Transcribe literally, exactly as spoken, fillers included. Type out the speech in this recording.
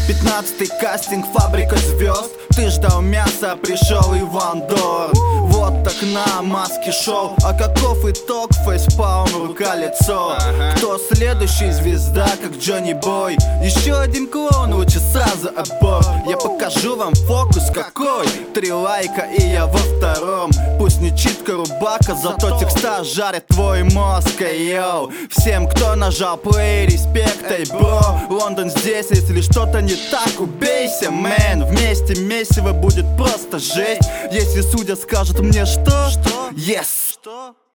Пятнадцатый кастинг, фабрика звезд. Ты ждал мяса, пришел Иван Дорн. Вот так на маске шоу. А каков итог? Фейспалм, рука, лицо. Кто следующий звезда, как Джонни Бой? Еще один клоун, лучше сразу отбор. Я покажу вам фокус какой. Три лайка и я во втором. Пусть не читка рубака, зато текста жарит твой мозг, йоу. Всем, кто нажал плей, респект, эй, бро. Лондон здесь, если что-то не так, убейся, мэн. Вместе месиво будет просто жесть. Если судья скажет мне что? Что? Yes! Что?